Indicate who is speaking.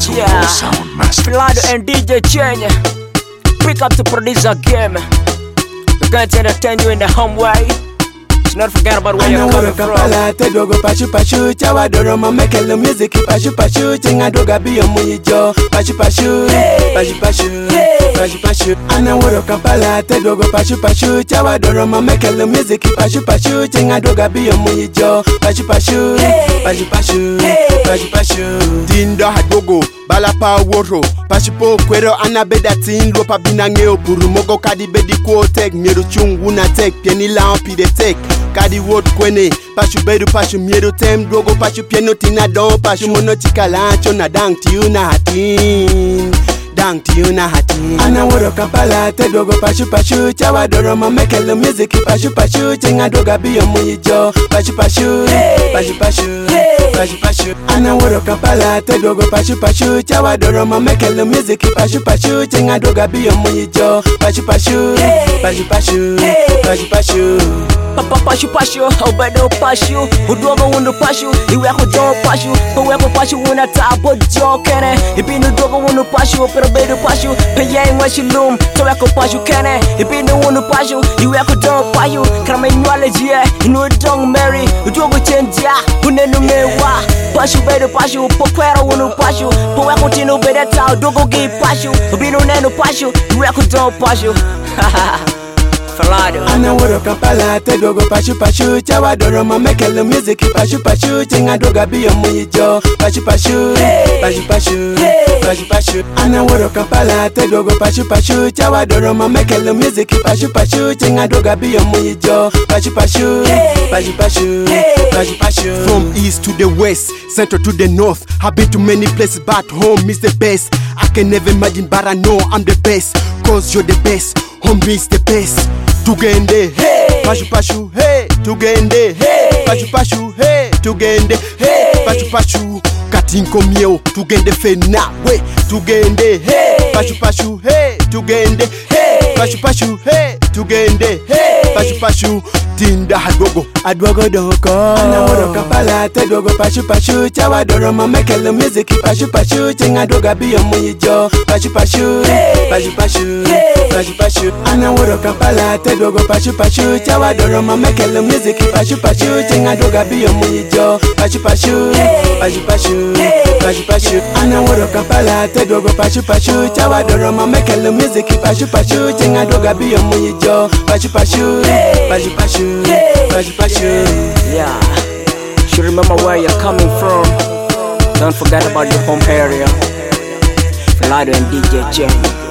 Speaker 1: Yeah, Filado and DJ Chenye. Pick up the producer game. We're going to entertain you in the home way. So not forget about where you're coming from.
Speaker 2: Dogo pashu pashu, chawa doro make the music pashu pashu, chinga doga biyo muijo pashu pashu, pashu pashu, pashu pashu. Ana woro Kampala, te dogo pashu pashu, chawa doro make the music pashu pashu, chinga doga biyo muijo pashu pashu, pashu pashu, pashu pashu.
Speaker 3: Dinda hadogo bala pa woro pashu po kwero ana beda tin lo pa binange opuru mogo kadi bedi ko tek mieru chungu na tek pieni lampi de tek kadi wot kwene pashu bedu pashu mieru tem dogo pashu pieno tina don pashu mono chikalancho na dang tiuna hatin dang tiuna hatin.
Speaker 2: Ana woro Kampala, te dogo pashu pashu, chawa doro make the music pashu pashu, chinga doga biyo muijo pashu pashu, pashu pashu, pashu pashu. Ana woro Kampala, te dogo pashu pashu, chawa doro make the music pashu pashu, chinga doga biyo muijo pashu pashu, pashu pashu, pashu pashu.
Speaker 1: Papa pashu pashu, obedo pashu, udogo wundu pashu, iweko jo pashu, poweko pashu wuna tabo jo kene, ibinu dogo wundu pashu, pero bedo pashu, peye mweshilum, toweko pashu kene, ibinu wundu pashu, iweko jo pashu, krame nywale jie, inu dong Mary, udogo chenjia, unenu mewa, pashu bedo pashu, pokwero wundu pashu, poweko tinu bedeta, udogo gi pashu, ibinu nenu pashu, iweko jo pashu, Filado.
Speaker 2: Ana woro Kampala, te dogo pashu pashu, chawa doro make the music pashu pashu, chinga doga biyo muijo pashu pashu, pashu pashu, pashu pashu. Ana woro Kampala, te dogo pashu pashu, chawa doro make the music pashu pashu, chinga doga biyo muijo pashu pashu, pashu pashu, pashu pashu.
Speaker 3: From east to the west, central to the north, I've been to many places but home is the best. I can never imagine but I know I'm the best, cause you're the best, home is the best. Tugende, hey, pashu pashu, hey, tugende, hey, pashu pashu, hey, tugende, hey, pashu pashu, katinko mieo, tugende fena, we, tugende, hey, pashu pashu, hey, tugende, hey, pashu pashu, hey, tugende, hey, pashu pashu, dinda hadogo,
Speaker 2: adwogo doko. Ana woro Kampala, te dogo pashu pashu, chawa doro make the music pashu pashu, chinga doga biyo muijo pashu pashu, pashu pashu, pashu pashu. Ana woro Kampala, te dogo pashu pashu, chawa doro make the music pashu pashu, chinga doga biyo muijo pashu pashu, pashu pashu, pashu pashu. Ana woro Kampala, te dogo pashu pashu, chawa doro make the music pashu pashu, chinga doga biyo muijo pashu pashu, pashu pashu, pashu pashu.
Speaker 1: Yeah, should remember where you're coming from. Don't forget about your home area. Filado and DJ Chenye.